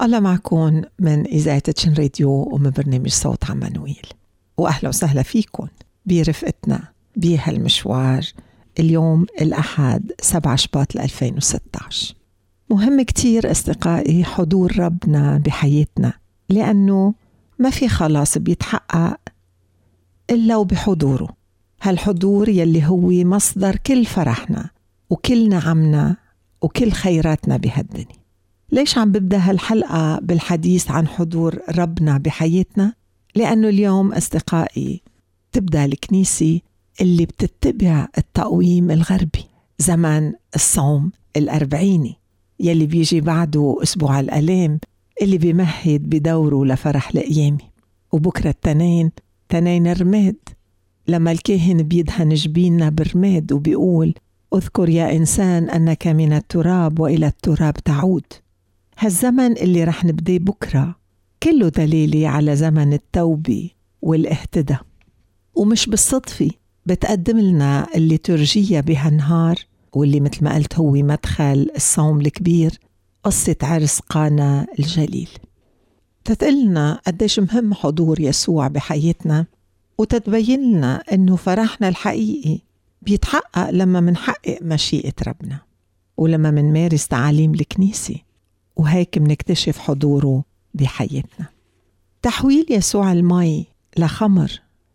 الله معكم من إذاعة تشن راديو ومن برنامج صوت عمانويل، وأهلا وسهلا فيكم برفقتنا بهالمشوار. اليوم الأحد 7 شباط 2016. مهم كتير أصدقائي حضور ربنا بحياتنا، لأنه ما في خلاص بيتحقق إلا وبحضوره. هالحضور يلي هو مصدر كل فرحنا وكل نعمنا وكل خيراتنا بهالدنيا. ليش عم ببدأ هالحلقة بالحديث عن حضور ربنا بحياتنا؟ لأنه اليوم أصدقائي تبدأ الكنيسة اللي بتتبع التقويم الغربي، زمن الصوم الأربعيني يلي بيجي بعده أسبوع الآلام اللي بيمهد بدوره لفرح القيامة. وبكرة تنين رماد، لما الكاهن بيدهن جبيننا برماد وبيقول اذكر يا إنسان أنك من التراب وإلى التراب تعود. هالزمن اللي رح نبدأ بكرة كله دليلي على زمن التوبة والاهتداء، ومش بالصدفة بتقدم لنا الليتورجية بهالنهار، واللي مثل ما قلت هو مدخل الصوم الكبير، قصة عرس قانا الجليل. تتقلنا قديش مهم حضور يسوع بحياتنا، وتتبين لنا أنه فرحنا الحقيقي بيتحقق لما منحقق مشيئة ربنا ولما منمارس تعاليم الكنيسة، وهيك منكتشف حضوره بحياتنا. تحويل يسوع المي لخمر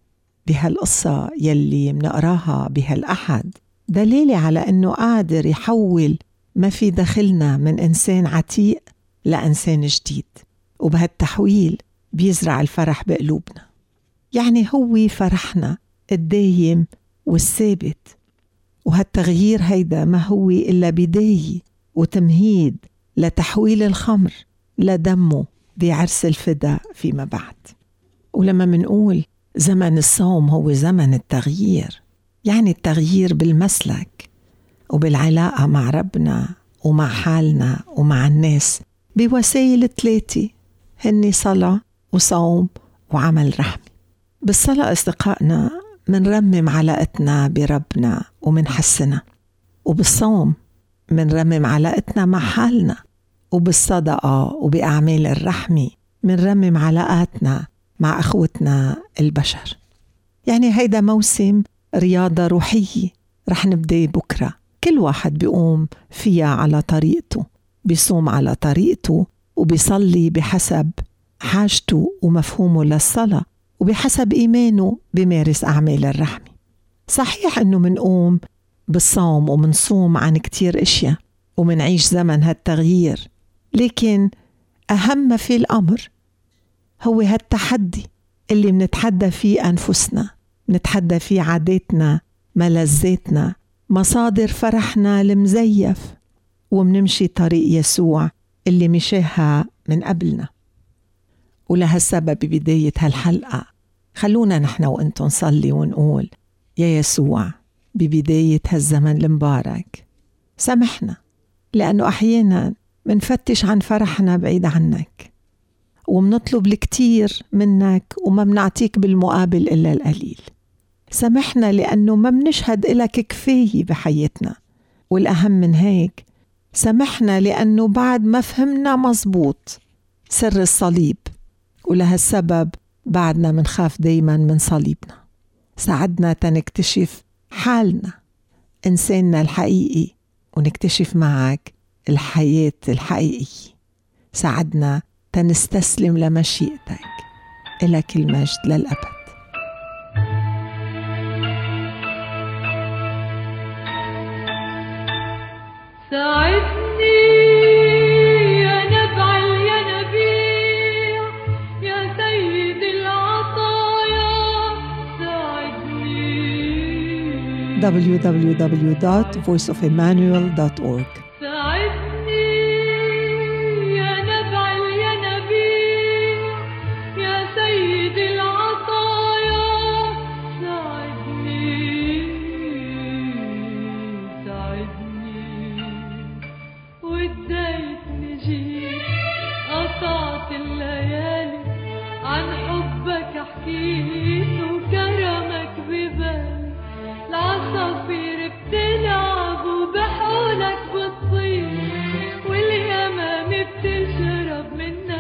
بهالقصة يلي منقراها بهالأحد دليل على أنه قادر يحول ما في داخلنا من إنسان عتيق لإنسان جديد، وبهالتحويل بيزرع الفرح بقلوبنا. يعني هو فرحنا الدايم والثابت، وهالتغيير هيدا ما هو إلا بداية وتمهيد لتحويل الخمر لدمه بعرس الفداء فيما بعد. ولما منقول زمن الصوم هو زمن التغيير، يعني التغيير بالمسلك وبالعلاقة مع ربنا ومع حالنا ومع الناس بوسائل 3 هني صلاة وصوم وعمل رحمة. بالصلاة أصدقائنا منرمم علاقتنا بربنا ومنحسنها، وبالصوم منرمم علاقتنا مع حالنا، وبالصدقة وبأعمال الرحمة منرمم علاقاتنا مع أخوتنا البشر. يعني هيدا موسم رياضة روحية رح نبدأ بكرة، كل واحد بيقوم فيها على طريقته، بيصوم على طريقته وبيصلي بحسب حاجته ومفهومه للصلاة، وبحسب إيمانه بيمارس أعمال الرحمة. صحيح أنه منقوم بالصوم ومنصوم عن كتير أشياء ومنعيش زمن هالتغيير، لكن أهم في الأمر هو هالتحدي اللي منتحدى فيه أنفسنا، نتحدى فيه عاداتنا، ملذاتنا، مصادر فرحنا المزيف، ومنمشي طريق يسوع اللي مشاها من قبلنا. ولهالسبب ببداية هالحلقة خلونا نحن وانتو نصلي ونقول يا يسوع ببداية هالزمن المبارك سامحنا، لأنه أحيانا منفتش عن فرحنا بعيد عنك، ومنطلب الكتير منك وما منعطيك بالمقابل إلا القليل. سامحنا لأنه ما منشهد إلك كفاية بحياتنا، والأهم من هيك سامحنا لأنه بعد ما فهمنا مزبوط سر الصليب، ولهالسبب بعدنا منخاف دايما من صليبنا. ساعدنا تنكتشف حالنا، إنساننا الحقيقي، ونكتشف معك الحياة الحقيقية. ساعدنا تنستسلم لمشيئتك، إلك المجد للأبد. ساعدني يا نبع الينابيع يا سيد العطايا، ساعدني. www.voiceofemmanuel.org. ساعدني يا نبع الينابيع يا سيد العطايا، ساعدني ساعدني. واديتني جيت قطعت الليالي عن حبك حكيت وكرمك ببالي، العصافير بتلعب وبحولك بتطير واليمامة بتشرب من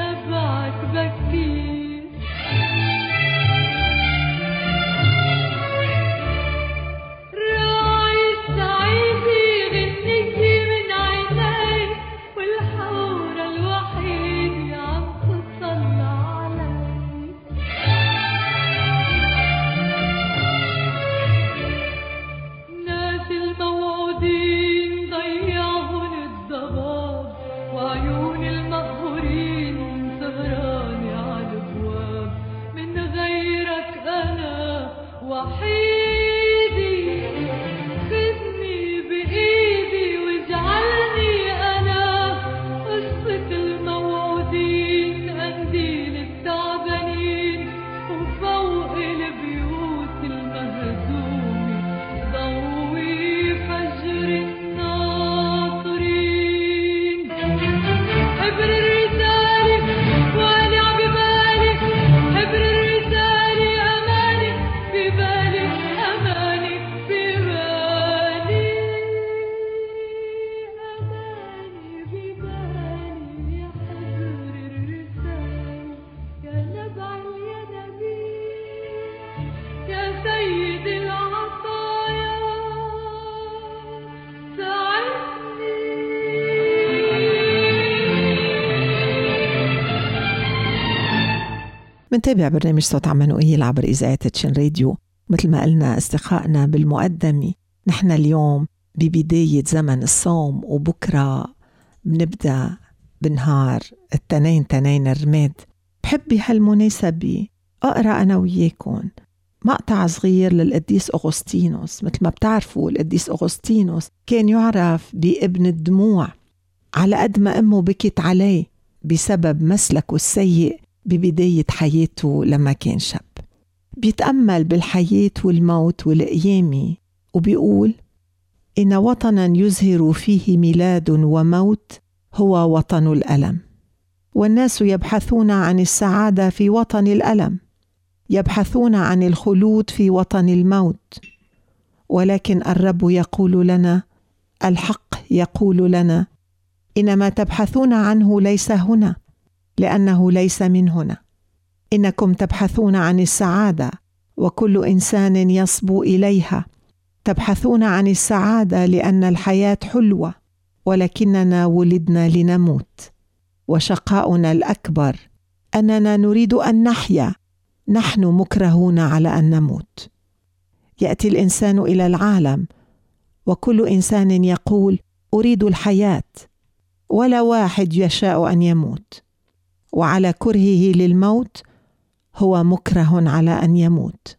منتابع برنامج صوت عمانوئيل عبر إذاعة تشين راديو. مثل ما قلنا أصدقائنا بالمقدمة، نحن اليوم ببداية زمن الصوم، وبكرة بنبدأ بنهار التنين الرماد. بحب بهالمناسبة أقرأ أنا وياكم مقطع صغير للقديس أغسطينوس. مثل ما بتعرفوا القديس أغسطينوس كان يعرف بابن الدموع، على قد ما أمه بكت عليه بسبب مسلكه السيء ببداية حياته لما كان شاب. بيتأمل بالحياة والموت والقيامة، وبيقول: إن وطنا يزهر فيه ميلاد وموت هو وطن الألم، والناس يبحثون عن السعادة في وطن الألم، يبحثون عن الخلود في وطن الموت. ولكن الرب يقول لنا، الحق يقول لنا، إن ما تبحثون عنه ليس هنا، لأنه ليس من هنا. إنكم تبحثون عن السعادة، وكل إنسان يصبو إليها. تبحثون عن السعادة لأن الحياة حلوة، ولكننا ولدنا لنموت، وشقاؤنا الأكبر أننا نريد أن نحيا. نحن مكرهون على أن نموت. يأتي الإنسان إلى العالم، وكل إنسان يقول: أريد الحياة، ولا واحد يشاء أن يموت، وعلى كرهه للموت هو مكره على أن يموت.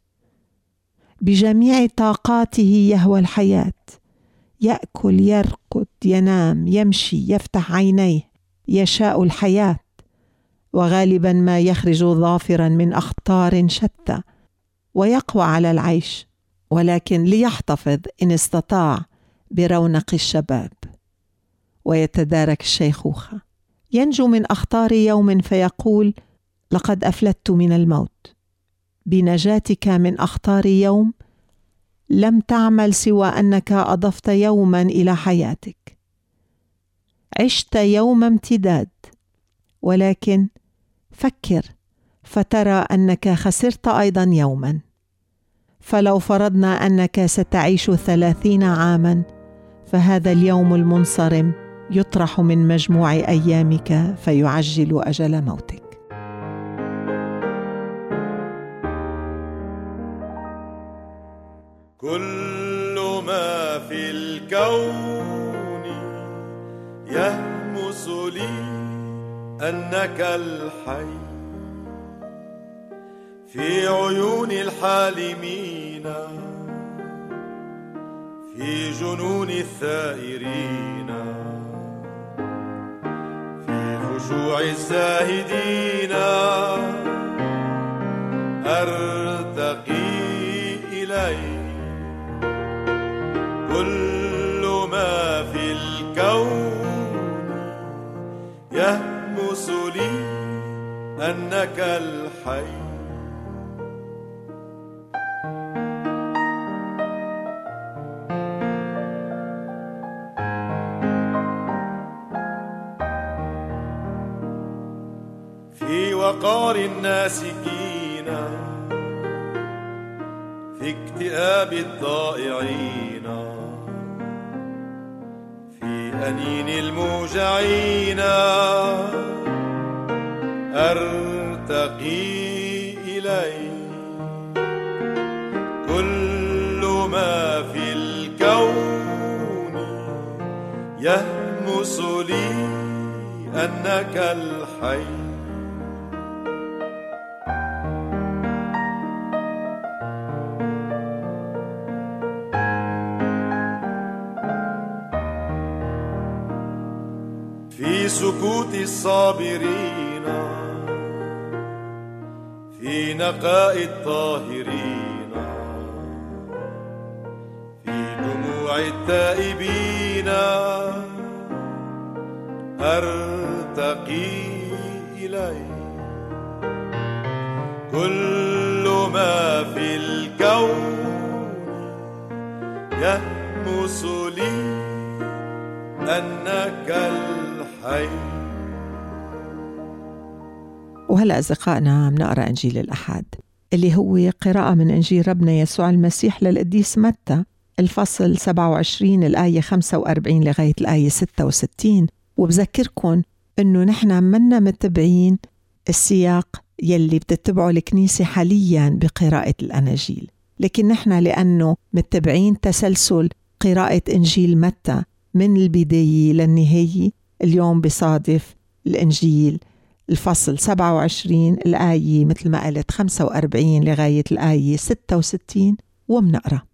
بجميع طاقاته يهوى الحياة، يأكل، يرقد، ينام، يمشي، يفتح عينيه، يشاء الحياة، وغالبا ما يخرج ظافرا من أخطار شتى، ويقوى على العيش، ولكن ليحتفظ إن استطاع برونق الشباب، ويتدارك الشيخوخة. ينجو من أخطار يوم فيقول: لقد أفلتت من الموت. بنجاتك من أخطار يوم لم تعمل سوى أنك أضفت يوما إلى حياتك. عشت يوم امتداد، ولكن فكر فترى أنك خسرت أيضا يوما. فلو فرضنا أنك ستعيش 30 عاما، فهذا اليوم المنصرم يطرح من مجموع أيامك فيعجل أجل موتك. كل ما في الكون يهمس لي أنك الحي في عيون الحالمين، في جنون الثائرين، في خشوع الزاهدين. أرتقي إليك. كل ما في الكون يهمس لي أنك الحي. في وقار الناسكين، في اكتئاب الضائعين، في أنين الموجعين. أرتقي إليك. كل ما في الكون يهمس لي أنك الحي. في سكوت الصابرين، في نقاء الطاهرين، في دموع التائبين. أرتقي إليك. كل ما في الكون يهمس لي أنك الحي. وهلأ أصدقائنا بنقرأ إنجيل الأحد، اللي هو قراءة من إنجيل ربنا يسوع المسيح للقديس متى، الفصل 27 الآية 45 لغاية الآية 66. وبذكركم إنه نحن منا متبعين السياق يلي بتتبعه الكنيسة حاليا بقراءة الأناجيل. لكن نحن لأنه متبعين تسلسل قراءة إنجيل متى من البداية للنهاية، اليوم بصادف الإنجيل الفصل 27 الآية مثل ما قلت 45 لغاية الآية 66 ومنقرأ.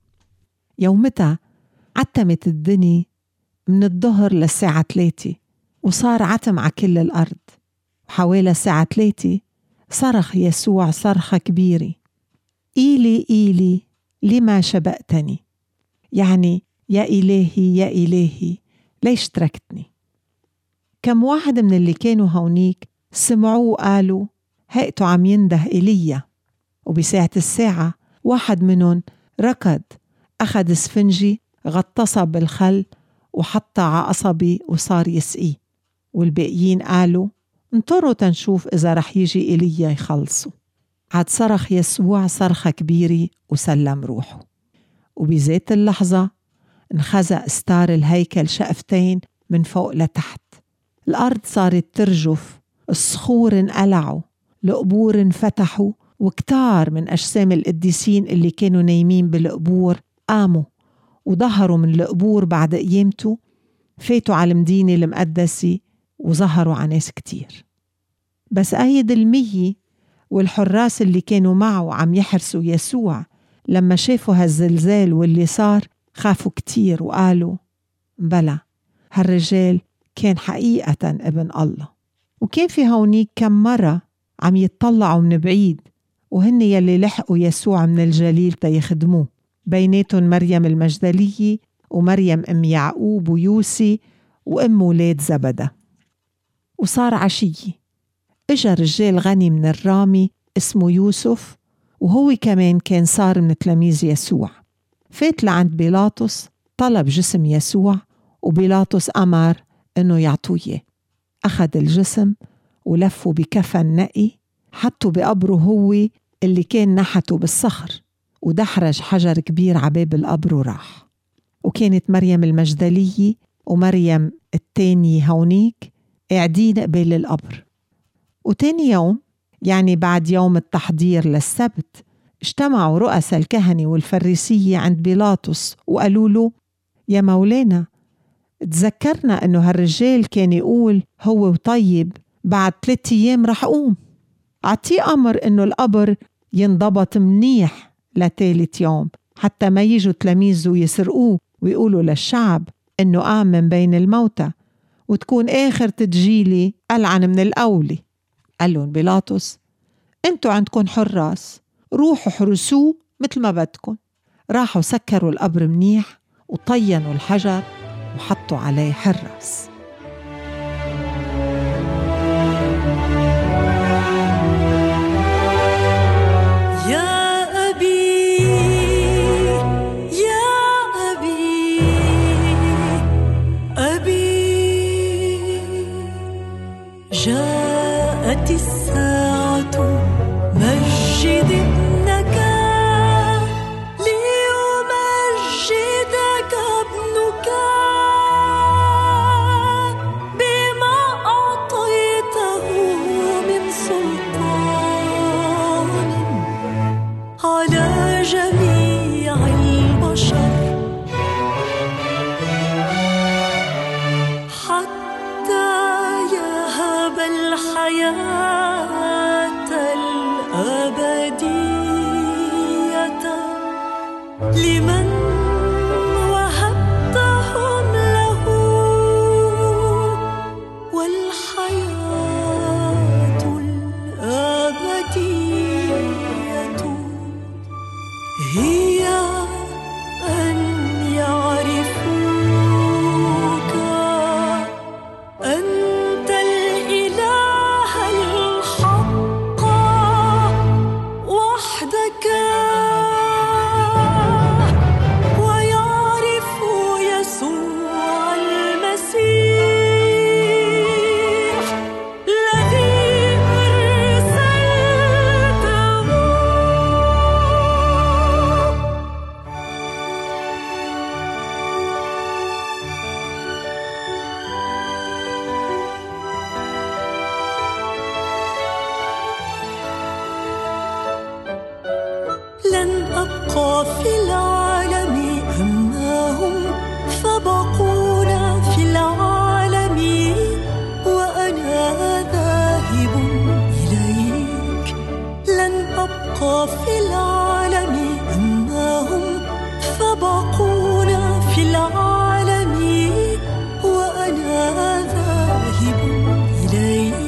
يومتها عتمت الدنيا من الظهر للساعة 3 وصار عتم على كل الأرض. وحوالي الساعة 3 صرخ يسوع صرخة كبيرة: إيلي إيلي لما شبأتني، يعني يا إلهي يا إلهي ليش تركتني. كم واحد من اللي كانوا هونيك سمعوه وقالوا هيئته عم ينده إيليا. وبساعة الساعة واحد منهم ركض أخذ اسفنجي غطسها بالخل وحطها على قصبي وصار يسقيه. والباقيين قالوا انطروا تنشوف إذا رح يجي إيليا يخلصوا. عاد صرخ يسوع صرخة كبيرة وسلم روحه. وبذات اللحظة انخزق ستار الهيكل شقفتين من فوق لتحت. الأرض صارت ترجف، الصخور انقلعوا، القبور انفتحوا، وكتار من أجسام القديسين اللي كانوا نايمين بالقبور قاموا وظهروا من القبور بعد قيامته، فاتوا على المدينة المقدسة وظهروا على ناس كتير. بس أيد 100 والحراس اللي كانوا معه عم يحرسوا يسوع لما شافوا هالزلزال واللي صار خافوا كتير وقالوا بلى هالرجال كان حقيقة ابن الله. وكان في هونيك كم مرة عم يتطلعوا من بعيد وهن يلي لحقوا يسوع من الجليل تيخدموه، بيناتهم مريم المجدلية ومريم أم يعقوب ويوسي وأم ولاد زبدة. وصار عشية إجا رجال غني من الرامي اسمه يوسف، وهو كمان كان صار من تلاميذ يسوع. فات لعند بيلاطس طلب جسم يسوع، وبيلاطس أمر إنه يعطوه. أخذ الجسم ولفه بكفن نقي، حطه بقبره هو اللي كان نحته بالصخر، ودحرج حجر كبير عباب القبر وراح. وكانت مريم المجدلية ومريم التانية هونيك قاعدين قبال القبر. وتاني يوم يعني بعد يوم التحضير للسبت اجتمعوا رؤساء الكهنة والفريسية عند بيلاطس وقالوا له يا مولانا تذكرنا انه هالرجال كان يقول هو طيب بعد 3 أيام رح قوم. عطيه أمر انه القبر ينضبط منيح لثالث يوم حتى ما يجوا تلاميذه يسرقوه ويقولوا للشعب انه قام من بين الموتى وتكون آخر تدجيلي ألعن من الأولي. قال لهم بيلاطس انتوا عندكم حراس، روحوا حرسوه مثل ما بدكم. راحوا سكروا القبر منيح وطينوا الحجر وحطوا عليه حراس. جاءت الساعة مجد ابنك ليمجدك ابنك بما أعطيته من سلطان على جميع البشر الحياة الأبدية لمن وهبتهم له، والحياة الأبدية هي أن يعرفوك أنت الإله الحق وحدك، ويعرفوا يسوع المسيح الذي أرسلته. لن أبقى في العالم أما هم سبقونا في العالم وأنا ذاهب إليك. لن أبقى في العالم أما هم سبقونا في العالم وأنا ذاهب إليك.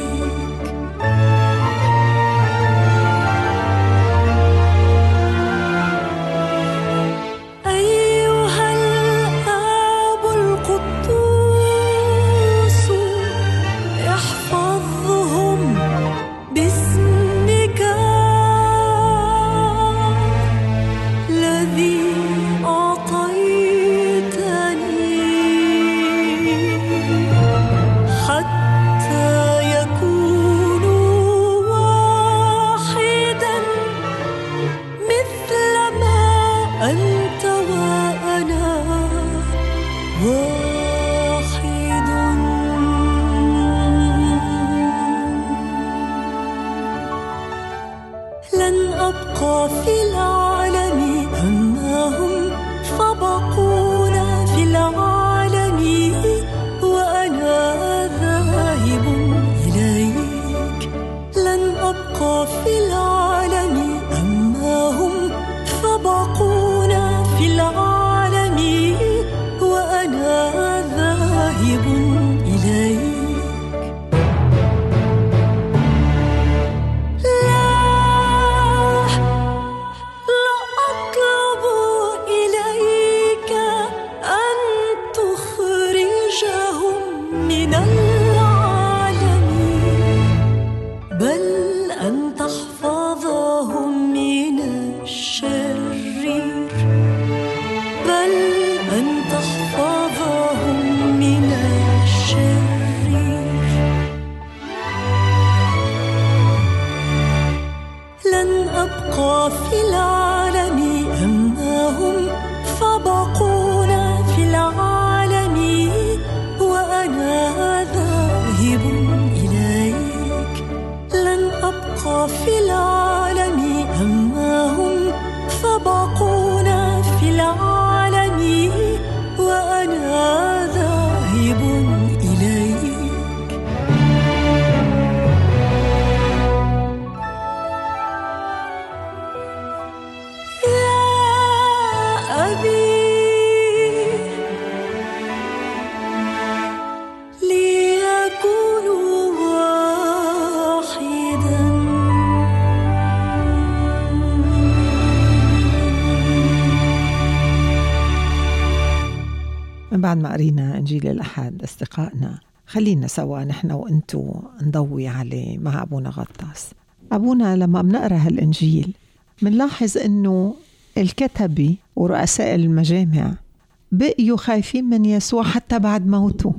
بعد ما قرينا إنجيل الأحد أصدقائنا، خلينا سوا نحن وإنتو نضوي عليه مع أبونا غطاس. أبونا لما بنقرأ هالإنجيل منلاحظ إنه الكتبة ورؤساء المجامع بقيوا خايفين من يسوع حتى بعد موته.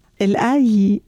الآية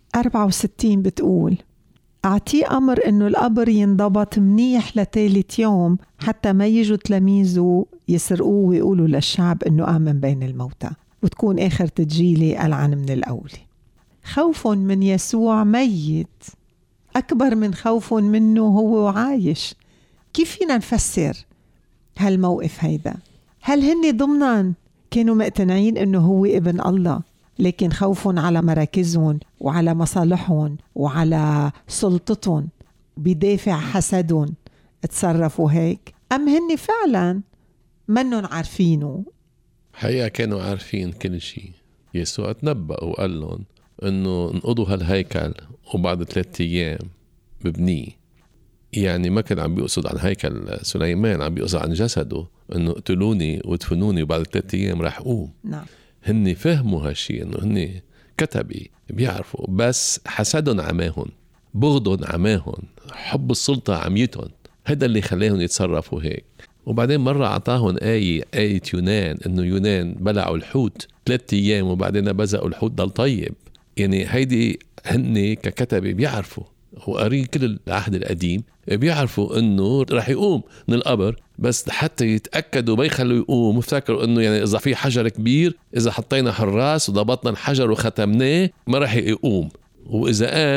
64 بتقول: أعطيه أمر إنه القبر ينضبط منيح لثالث يوم حتى ما يجوا تلاميذه يسرقوه ويقولوا للشعب إنه آمن بين الموتى، وتكون آخر تجيلي ألعن من الأول. خوف من يسوع ميت أكبر من خوف منه هو عايش. كيف فينا نفسر هالموقف هيدا؟ هل هن ضمناً كانوا مقتنعين إنه هو ابن الله، لكن خوفهم على مراكزهم وعلى مصالحهم وعلى سلطتهم بدافع حسدهم تصرفوا هيك؟ أم هن فعلاً منهم عارفينه؟ حقيقة كانوا عارفين كل شيء. يسوع تنبأ وقال لهم إنه انقضوا هالهيكل وبعد 3 أيام ببنيه. يعني ما كان عم بيقصد عن هيكل سليمان، عم بيقصد عن جسده، إنه اقتلوني وادفنوني وبعد 3 أيام راح أقوم. نعم. هن فهموا هالشيء، إنه هن كتبي بيعرفوا، بس حسدهم عماهم، بغضهم عماهم، حب السلطة عميتهم، هذا اللي خلاهم يتصرفوا هيك. وبعدين مرة عطاهم آية يونان، إنه يونان بلعوا الحوت 3 أيام وبعدين بزقوا الحوت ضل طيب. يعني هيدي هن ككتبة بيعرفوا، وقارين كل العهد القديم، بيعرفوا إنه رح يقوم من القبر، بس حتى يتأكدوا ما يخلوا يقوم. مفتكروا إنه يعني إذا في حجر كبير، إذا حطينا حراس وضبطنا الحجر وختمناه ما رح يقوم، وإذا قام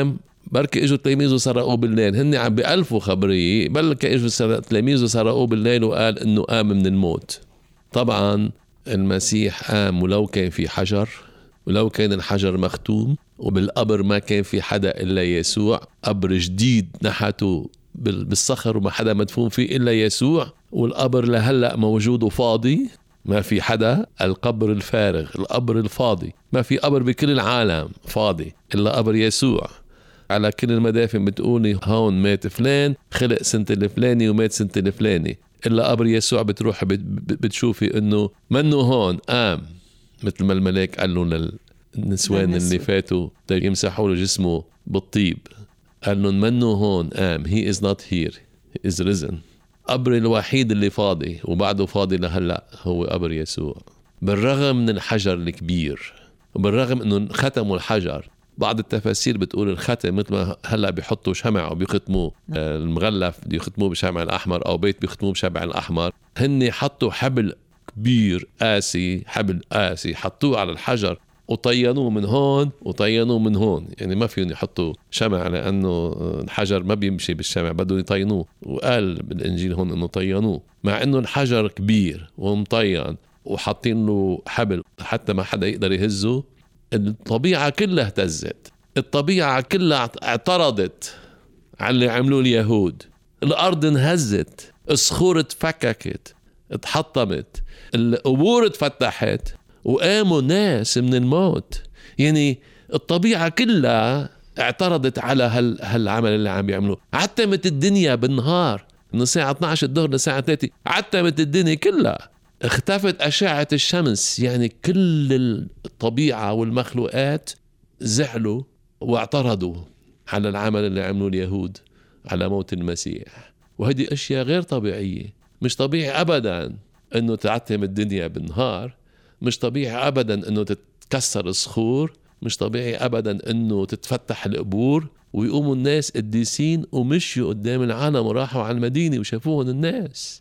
بركي اجوا تلاميذه سرقوه بالليل، هن عم بألفوا خبريه، بلكي اجوا تلاميذه سرقوه بالليل وقال انه قام من الموت. طبعا المسيح قام ولو كان في حجر، ولو كان الحجر مختوم، وبالقبر ما كان في حدا إلا يسوع، قبر جديد نحته بالصخر وما حدا مدفون فيه إلا يسوع، والقبر لهلأ موجود وفاضي، ما في حدا. القبر الفارغ، القبر الفاضي، ما في قبر بكل العالم فاضي إلا قبر يسوع. على كل المدافن بتقولي هون مات فلان، خلق سنة الفلاني ومات سنة الفلاني، إلا قبر يسوع بتروح بتشوفي إنه منه هون، قام. مثل ما الملاك قال له للنسوان اللي فاتوا يمسحوا له جسمه بالطيب، قال لهم منه هون، قام. he is not here, he is risen. قبر الوحيد اللي فاضي وبعده فاضي لهلأ هو قبر يسوع. بالرغم من الحجر الكبير، وبالرغم انه ختموا الحجر، بعض التفاسير بتقول الختم مثل ما هلأ بيحطوا شمع وبيختموا المغلف بيختموه بشمع الأحمر، أو بيت بيختموه بشمع الأحمر، هن حطوا حبل كبير قاسي، حبل قاسي حطوه على الحجر وطينوه من هون وطينوه من هون. يعني ما فيهم يحطوا شمع لأنه الحجر ما بيمشي بالشمع، بدهم يطينوه. وقال بالإنجيل هون إنه طينوه، مع إنه الحجر كبير ومطين وحاطين له حبل حتى ما حدا يقدر يهزه. الطبيعة كلها اهتزت، الطبيعة كلها اعترضت على اللي عملوه اليهود. الأرض انهزت، الصخور اتفككت، اتحطمت، القبور اتفتحت، وقاموا ناس من الموت. يعني الطبيعة كلها اعترضت على هالعمل اللي عم بيعملوه. عتمت الدنيا بالنهار من الساعة 12 الظهر لساعة 3، عتمت الدنيا كلها، اختفت أشعة الشمس. يعني كل الطبيعة والمخلوقات زعلوا واعترضوا على العمل اللي عملوه اليهود على موت المسيح. وهذه أشياء غير طبيعية. مش طبيعي أبدا أنه تعتم الدنيا بالنهار، مش طبيعي أبدا أنه تتكسر الصخور، مش طبيعي أبدا أنه تتفتح القبور ويقوموا الناس قديسين ومشيوا قدام العالم وراحوا على المدينة وشافوهم الناس.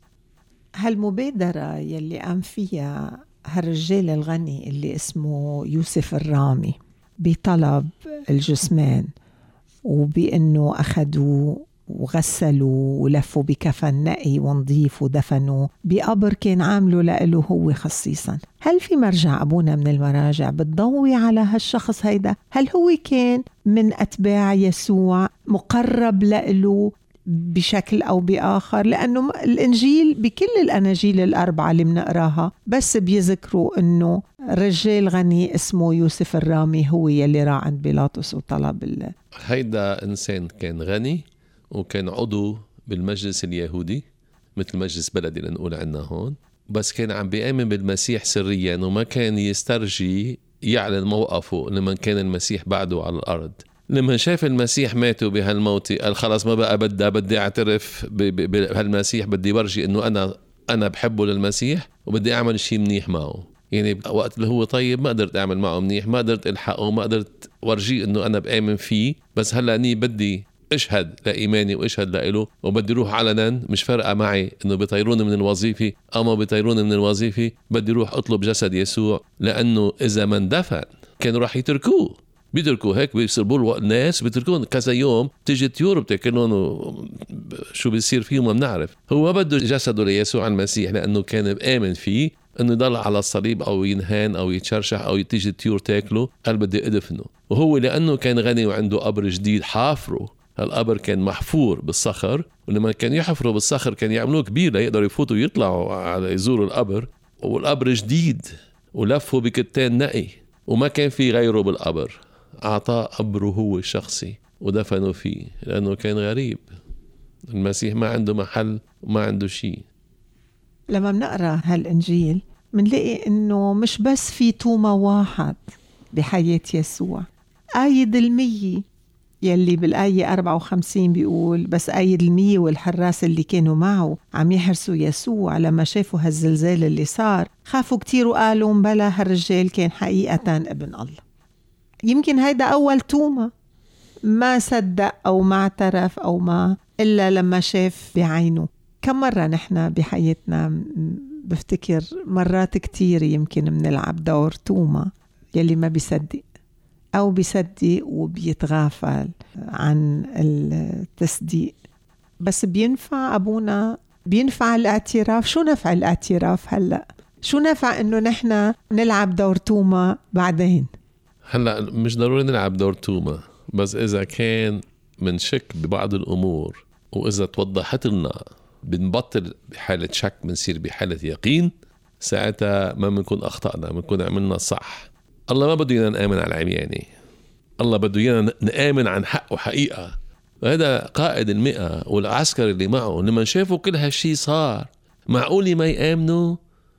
هالمبادرة يلي قام فيها هالرجال الغني اللي اسمه يوسف الرامي بطلب الجثمان، وبأنه أخذوا وغسلوا ولفوا بكفن نقي ونظيف ودفنوا بقبر كان عامله لإله هو خصيصا. هل في مرجع أبونا من المراجع بتضوي على هالشخص هيدا؟ هل هو كان من أتباع يسوع، مقرب لإله بشكل أو بآخر؟ لأنه الإنجيل بكل الأناجيل الأربعة اللي بنقراها بس بيذكروا أنه رجال غني اسمه يوسف الرامي هو يلي راح عند بيلاطس وطلب هيدا إنسان كان غني وكان عضو بالمجلس اليهودي مثل مجلس بلدي لنقول عنا هون، بس كان عم بيآمن بالمسيح سريا وما كان يسترجي يعلن موقفه لما كان المسيح بعده على الأرض. لما شاف المسيح ماتوا بهالموت قال خلاص ما بقى بدي اعترف بهالمسيح، بدي برجي انه انا بحبه للمسيح وبدي اعمل شيء منيح معه. يعني وقت اللي هو طيب ما قدرت اعمل معه منيح، ما قدرت الحقه، ما قدرت ورجيه انه انا بآمن فيه، بس هلا اني بدي اشهد لإيماني واشهد لإله وبدي روح علنا. مش فارقة معي انه بيطيروني من الوظيفة اما بيطيروني من الوظيفة، بدي روح اطلب جسد يسوع، لانه اذا ما اندفن كانوا راح يتركوه. بيتركوا هيك، بيصربوا الناس بيتركون كذا يوم، تيجي طيور بتاكلون شو بيصير فيهم ما بنعرف. هو ما بده جسده ليسوع المسيح لانه كان بآمن فيه انه يضل على الصليب او ينهان او يتشرشح او تيجي طيور تاكله، قال بدي ادفنه. وهو لانه كان غني وعنده قبر جديد حافره، هالقبر كان محفور بالصخر، ولما كان يحفروا بالصخر كان يعملوه كبير ليقدروا يفوتوا ويطلعوا على يزوروا القبر، والقبر جديد ولفوا بكتان نقي وما كان في غيره بالقبر. أعطاه قبره هو الشخصي ودفنوا فيه لأنه كان غريب. المسيح ما عنده محل وما عنده شيء. لما بنقرأ هالإنجيل منلاقي إنه مش بس في توما واحد بحياة يسوع، آيد 100 يلي بالآية 54 بيقول بس آيد 100 والحراس اللي كانوا معه عم يحرسوا يسوع لما شافوا هالزلزال اللي صار خافوا كتير وقالوا بلا هالرجال كان حقيقة ابن الله. يمكن هيدا أول توما ما صدق أو ما اعترف أو ما إلا لما شاف بعينه. كم مرة نحن بحياتنا بفتكر مرات كتير يمكن منلعب دور توما يلي ما بيصدق أو بيصدق وبيتغافل عن التصديق. بس بينفع أبونا، بينفع الاعتراف. شو نفع الاعتراف هلأ؟ شو نفع إنه نحن نلعب دور توما بعدين؟ هلأ مش ضروري نلعب دور توما، بس إذا كان منشك ببعض الأمور وإذا توضحت لنا بنبطل بحالة شك، بنصير بحالة يقين، ساعتها ما بنكون أخطأنا، بنكون عملنا صح. الله ما بده ينا نآمن على العمياني، الله بده ينا نآمن عن حق وحقيقة. وهذا قائد 100 والعسكر اللي معه لما شافوا كل هالشي صار، معقول ما يآمنوا؟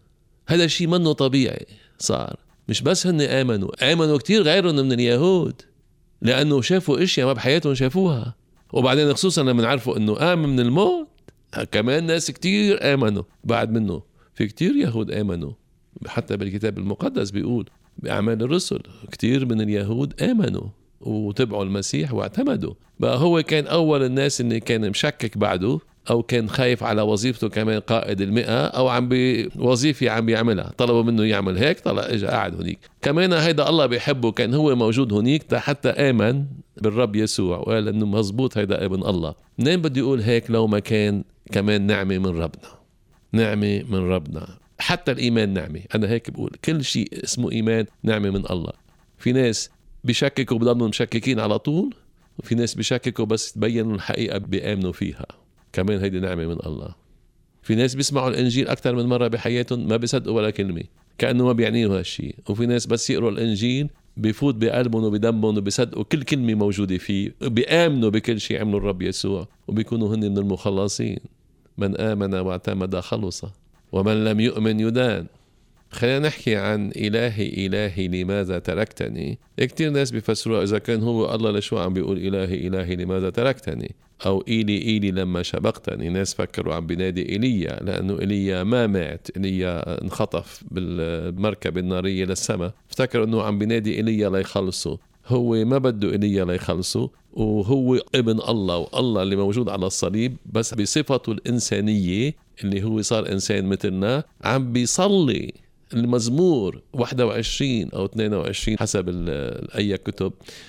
هذا الشيء منه طبيعي صار. مش بس هن آمنوا كتير غيرهم من اليهود، لأنه شافوا إشياء ما بحياتهم شافوها. وبعدين خصوصا لما نعرفوا أنه قام من الموت، كمان ناس كتير آمنوا بعد منه. في كتير يهود آمنوا، حتى بالكتاب المقدس بيقول بأعمال الرسل كتير من اليهود آمنوا وتبعوا المسيح واعتمدوا. بقى هو كان أول الناس اللي كان مشكك بعده، أو كان خايف على وظيفته كمان قائد 100، أو عم بوظيفة عم بيعملها، طلبوا منه يعمل هيك، طلع إجا قاعد هنيك. كمان هيدا الله بيحبه، كان هو موجود هنيك حتى آمن بالرب يسوع وقال إنه مزبوط هيدا ابن الله. منين بدي يقول هيك لو ما كان كمان نعمة من ربنا؟ نعمة من ربنا. حتى الإيمان نعمة. أنا هيك بقول كل شيء اسمه إيمان نعمة من الله. في ناس بيشككوا بضلوا مشككين على طول، وفي ناس بيشككوا بس تبينوا الحقيقة بيآمنوا فيها، كمان هيدي نعمة من الله. في ناس بيسمعوا الإنجيل أكتر من مرة بحياتهم ما بيصدقوا ولا كلمة، كأنه ما بيعنيه هالشيء. وفي ناس بس يقروا الإنجيل بيفوت بقلبهم وبدمهم وبيصدقوا كل كلمة موجودة فيه، بيآمنوا بكل شيء عمله الرب يسوع، وبيكونوا هن من المخلصين. من آمن واعتمد خلص، ومن لم يؤمن يدان. خلينا نحكي عن إلهي لماذا تركتني. كتير ناس بيفسروها إذا كان هو الله لشو عم بيقول إلهي لماذا تركتني، أو إيلي لما شبقتني. ناس فكروا عم بينادي إيليا لأنه إيليا ما مات، إيليا انخطف بالمركب النارية للسماء، افتكروا أنه عم بينادي إيليا ليخلصه. هو ما بده إيليا ليخلصه، وهو ابن الله، والله اللي موجود على الصليب بس بصفته الإنسانية اللي هو صار إنسان مثلنا، عم بيصلي المزمور 21 أو 22 حسب أي كتب،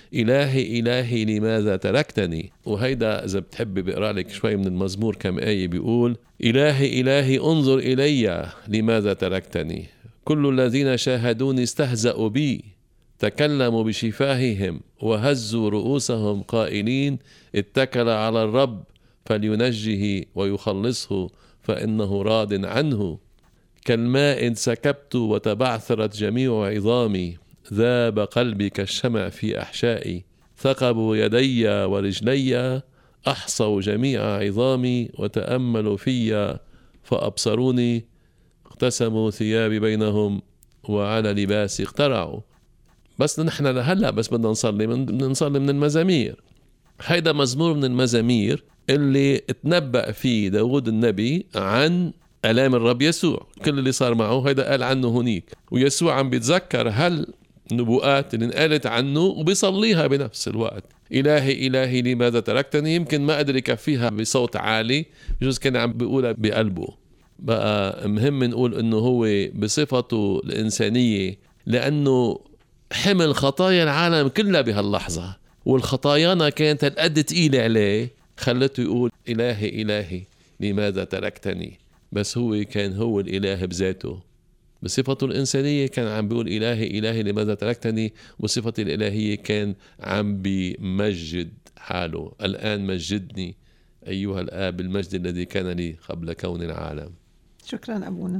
إلهي لماذا تركتني. وهيدا إذا بتحبي بقرأ لك شوي من المزمور كم آية، بيقول إلهي انظر إلي لماذا تركتني، كل الذين شاهدوني استهزأوا بي، تكلموا بشفاههم وهزوا رؤوسهم قائلين اتكل على الرب فلينجه ويخلصه فإنه راض عنه. كالماء سكبت وتبعثرت جميع عظامي، ذاب قلبي كالشمع في أحشائي، ثقبوا يدي ورجلي، أحصوا جميع عظامي وتأملوا في فأبصروني، اقتسموا ثيابي بينهم وعلى لباسي اقترعوا. بس نحن لهلا بس بدنا نصلي من المزامير. هيدا مزمور من المزامير اللي اتنبأ فيه داود النبي عن آلام الرب يسوع، كل اللي صار معه هيدا قال عنه هنيك، ويسوع عم بيتذكر هالنبوءات اللي انقالت عنه وبيصليها بنفس الوقت. إلهي لماذا تركتني، يمكن ما قدر يكفيها بصوت عالي، بجوز كان عم بيقولها بقلبه. بقى مهم نقول انه هو بصفته الإنسانية، لأنه حمل خطايا العالم كلها بهاللحظة، والخطايانا كانت هالقد تقيلة عليه، خلته يقول إلهي لماذا تركتني. بس هو كان هو الإله بذاته، بصفته الإنسانية كان عم بيقول إلهي لماذا تركتني، وصفته الإلهية كان عم بمجد حاله. الآن مجدني أيها الآب المجد الذي كان لي قبل كون العالم. شكرا أبونا.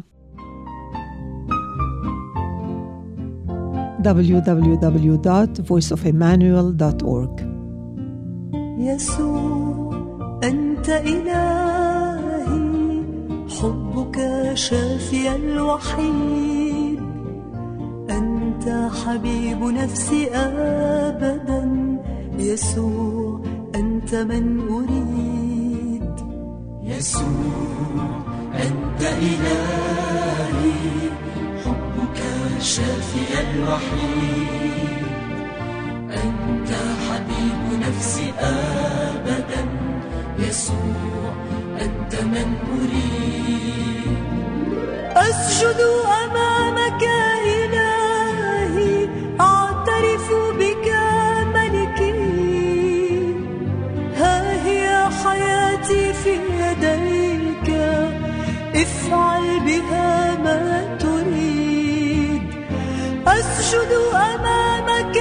www.voiceofemmanuel.org. يسوع أنت إلهي، حبك شافي الوحيد، أنت حبيب نفسي أبدا، يسوع أنت من أريد. يسوع أنت إلهي، حبك شافي الوحيد، أنت حبيب نفسي أبدا، يسوع أنت من أريد. أسجد أمامك إلهي، أعترف بك بها ما تريد. أسجد أمامك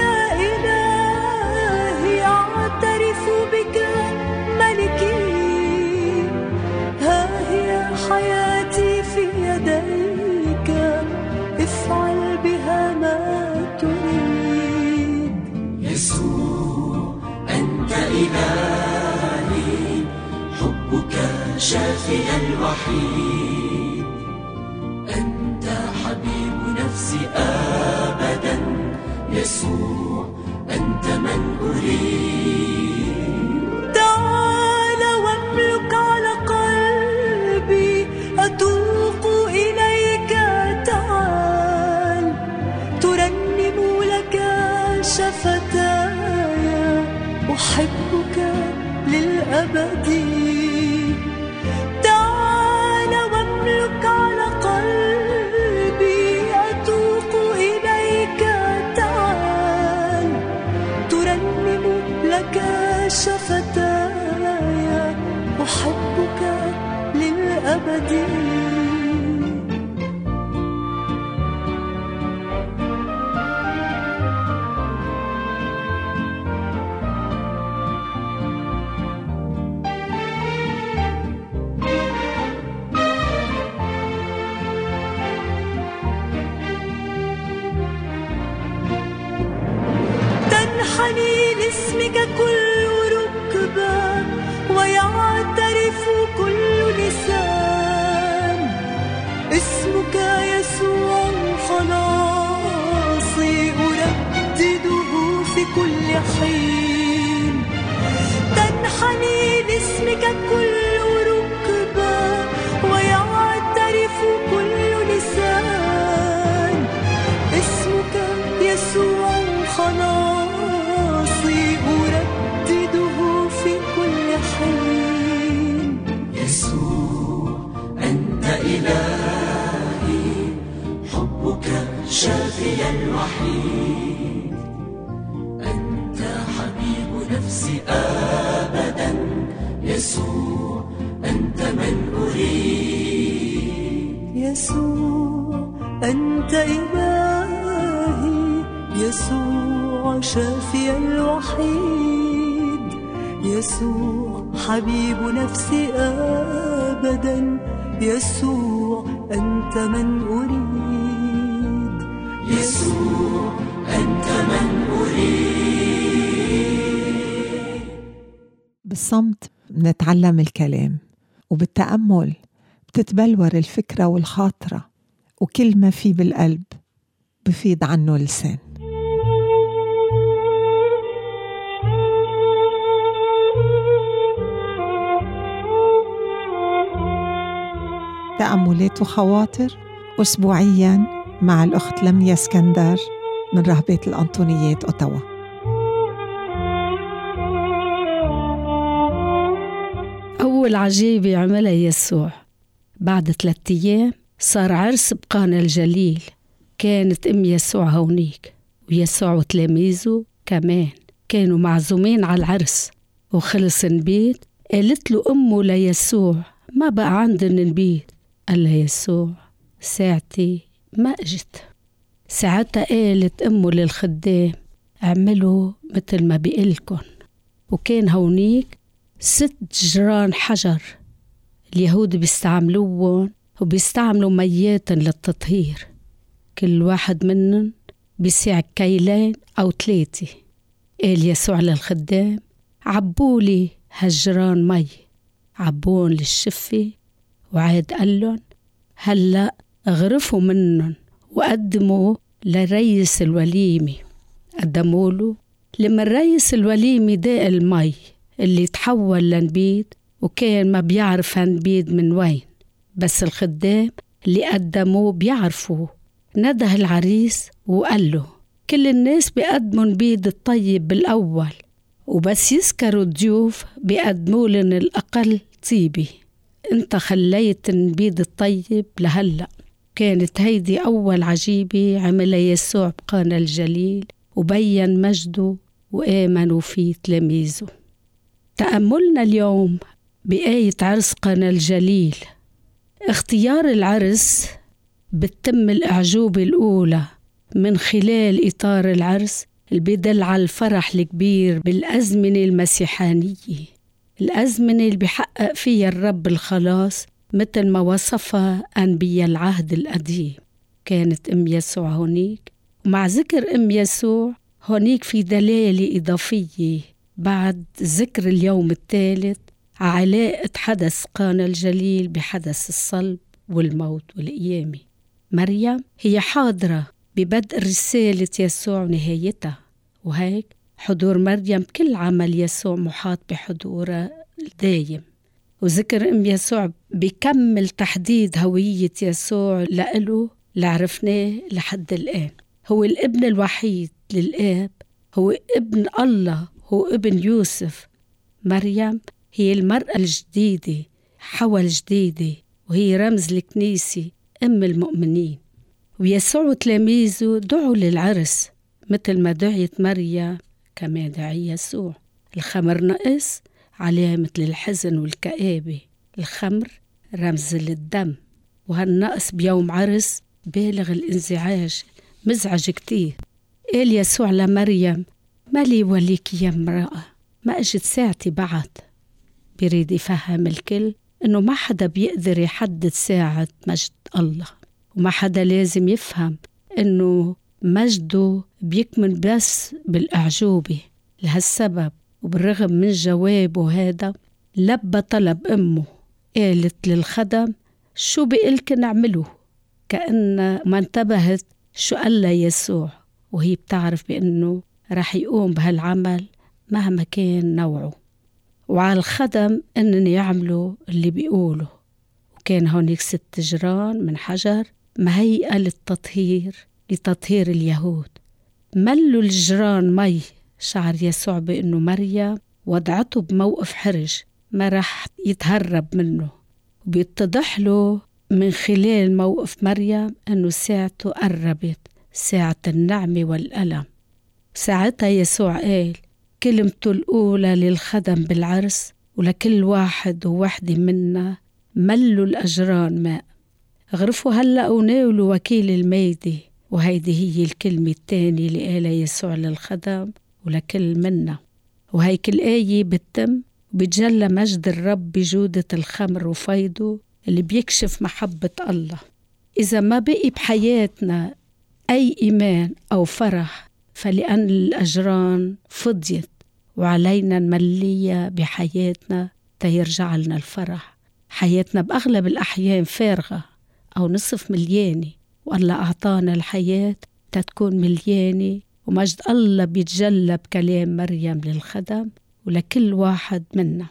إلهي، أعترف بك ملكي، ها هي حياتي في يديك، افعل بها ما تريد. يسوع أنت إلهي، حبك شافي الوحيد، أنت حبيب نفسي أبدا، يسوع أنت من أريد. تعال واملك على قلبي، أتوق إليك، تعال ترنم لك شفتاي، أحبك للأبد. تعال واملك على قلبي، أتوق إليك، تعال ترنم لك شفتاي، أحبك للأبد. تنحني لاسمك كل ركبة، ويعترف كل لسان، اسمك يسوع خلاصي، أردده في كل حين. تنحني لاسمك كل ركبة، ويعترف كل لسان، اسمك يسوع خلاصي، أردده في كل حين. يسوع أنت إلهي، حبك شافي الوحيد، أنت حبيب نفسي أبدا، يسوع أنت من أريد. يسوع أنت إلهي، يسوع شافي الوحيد، يسوع حبيب نفسي أبدا، يسوع أنت من أريد. يسوع أنت من أريد. بالصمت بنتعلم الكلام، وبالتأمل بتتبلور الفكرة والخاطرة، وكل ما في بالقلب بفيض عنه لسان. تأملات وخواطر أسبوعياً مع الأخت لميا اسكندر من رهبة الأنطونيات أوتاوا. أول عجيبة عملها يسوع، بعد 3 أيام صار عرس بقانا الجليل. كانت أم يسوع هونيك، ويسوع وتلاميذه كمان كانوا معزومين على العرس. وخلص النبيت، قالت له أمه ليسوع ما بقى عندنا نبيت. قال لها يسوع ساعتي ما أجت. ساعتها قالت أمه للخدام اعملوا مثل ما بيقلكن. وكان هونيك 6 جران حجر اليهود بيستعملوهم، وبيستعملوا ميات للتطهير، كل واحد منهم بيسع 2 كيلين أو 3. قال يسوع للخدام عبولي هالجران مي. عبون للشفة، وعاد قال لهم هلأ اغرفوا منهم وقدموا لرئيس الوليمة. قدموا له. لما الرئيس الوليمة داق المي اللي تحول لنبيد، وكان ما بيعرف هنبيد من وين، بس الخدام اللي قدموه بيعرفوه. نده العريس وقال له كل الناس بيقدموا نبيد الطيب بالأول، وبس يسكروا الضيوف بيقدموا لنا الأقل طيبي. انت خليت النبيد الطيب لهلأ. كانت هيدي أول عجيبة عملها يسوع بقانا الجليل، وبين مجده وآمنوا فيه تلاميذه. تأملنا اليوم بآية عرس قانا الجليل. اختيار العرس بتتم الأعجوبة الأولى من خلال إطار العرس اللي بيدل على الفرح الكبير بالأزمنة المسيحانية، الأزمنة اللي بيحقق فيها الرب الخلاص مثل ما وصفها أنبياء العهد القديم. كانت أم يسوع هونيك، ومع ذكر أم يسوع هونيك في دلالة إضافية بعد ذكر اليوم الثالث علاقة حدث قانا الجليل بحدث الصلب والموت والقيامة. مريم هي حاضرة ببدء رسالة يسوع ونهايتها، وهيك حضور مريم كل عمل يسوع محاط بحضوره الدايم. وذكر أم يسوع بيكمل تحديد هوية يسوع لإله اللي عرفناه لحد الآن. هو الابن الوحيد للآب، هو ابن الله، هو ابن يوسف. مريم هي المرأة الجديدة، حواء الجديدة، وهي رمز الكنيسة، أم المؤمنين. ويسوع وتلاميذه دعوا للعرس مثل ما دعيت مريم كما دعي يسوع. الخمر نقص علامة للحزن والكآبة، الخمر رمز للدم، وهالنقص بيوم عرس بالغ الانزعاج، مزعج كتير. قال يسوع لمريم: ما لي وليك يا امرأة، ما أجت ساعتي بعد. بيريد يفهم الكل إنه ما حدا بيقدر يحدد ساعة مجد الله، وما حدا لازم يفهم إنه مجده بيكمن بس بالأعجوبة. لهالسبب وبالرغم من جوابه هذا لبى طلب أمه، قالت للخدم: شو بقلك نعمله؟ كأن ما انتبهت شو قال يسوع، وهي بتعرف بأنه رح يقوم بهالعمل مهما كان نوعه. وعلى الخدم أنهم يعملوا اللي بيقوله. وكان هونيك 6 جران من حجر مهيئة لتطهير اليهود. ملوا الجران مي. شعر يسوع بأنه مريم وضعته بموقف حرج ما رح يتهرب منه، وبيتضح له من خلال موقف مريم أنه ساعته قربت، ساعة النعمة والألم. ساعتها يسوع قال كلمته الأولى للخدم بالعرس ولكل واحد ووحدة منا: ملوا الأجران ماء. غرفوا هلأ وناولوا وكيل الميدة. وهيدي هي الكلمة الثانية اللي قالها يسوع للخدم ولكل منا. وهيك الآية بتتم وبيتجلى مجد الرب بجودة الخمر وفيضه اللي بيكشف محبة الله. إذا ما بقي بحياتنا أي إيمان أو فرح فلأن الأجران فضيت، وعلينا نمليها بحياتنا تيرجع لنا الفرح. حياتنا بأغلب الأحيان فارغة أو نصف مليانة، والله أعطانا الحياة تتكون مليانة. ومجد الله بيتجلى بكلام مريم للخدم ولكل واحد منا.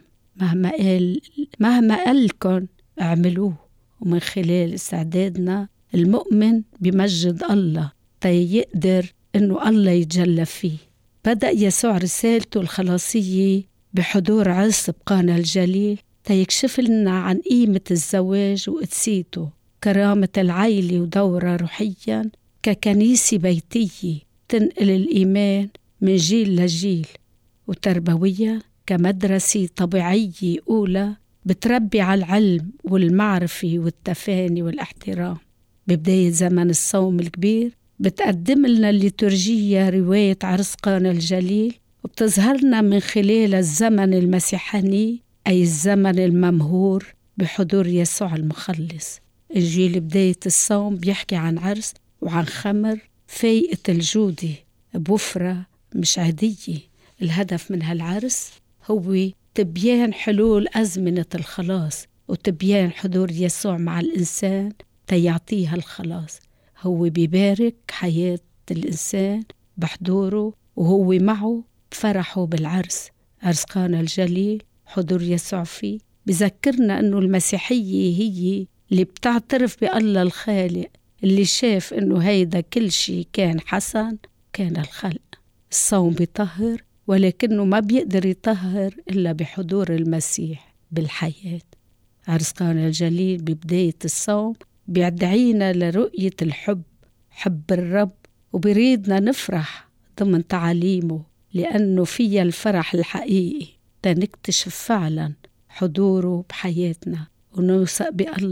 مهما قالكن اعملوه. ومن خلال استعدادنا المؤمن بمجد الله تيقدر إنه الله يتجلى فيه. بدأ يسوع رسالته الخلاصية بحضور عرس بقانا الجليل تيكشف لنا عن قيمة الزواج وقدسيته، كرامة العيلة ودورة روحيا ككنيسة بيتية تنقل الإيمان من جيل لجيل، وتربوية كمدرسة طبيعية أولى بتربي على العلم والمعرفة والتفاني والاحترام. ببداية زمن الصوم الكبير بتقدم لنا الليتورجية رواية عرس قانا الجليل، وبتظهرنا من خلال الزمن المسيحاني، أي الزمن الممهور بحضور يسوع المخلص. إنجيل بداية الصوم بيحكي عن عرس وعن خمر فايقة الجودة بوفرة مش عادية. الهدف من هالعرس هو تبيان حلول أزمنة الخلاص وتبيان حضور يسوع مع الإنسان تيعطيها الخلاص. هو بيبارك حياة الإنسان بحضوره وهو معه بفرحه بالعرس. عرس قانا الجليل حضور يسوع فيه بذكرنا أنه المسيحية هي اللي بتعترف بالله الخالق اللي شاف أنه هيدا كل شيء كان حسن، كان الخلق. الصوم بيطهر ولكنه ما بيقدر يطهر إلا بحضور المسيح بالحياة. عرس قانا الجليل ببداية الصوم بيدعينا لرؤية الحب، حب الرب، وبيريدنا نفرح ضمن تعاليمه لأنه فيها الفرح الحقيقي تنكتشف فعلا حضوره بحياتنا ونوثق بالله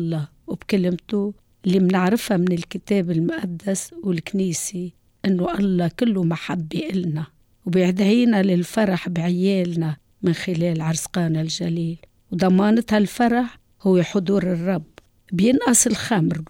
وبكلمته اللي منعرفها من الكتاب المقدس والكنيسي، إنه الله كله محبة إلنا وبيدعينا للفرح بعيالنا من خلال عرس قانا الجليل. وضمانة هالفرح هو حضور الرب. بينقص الخمر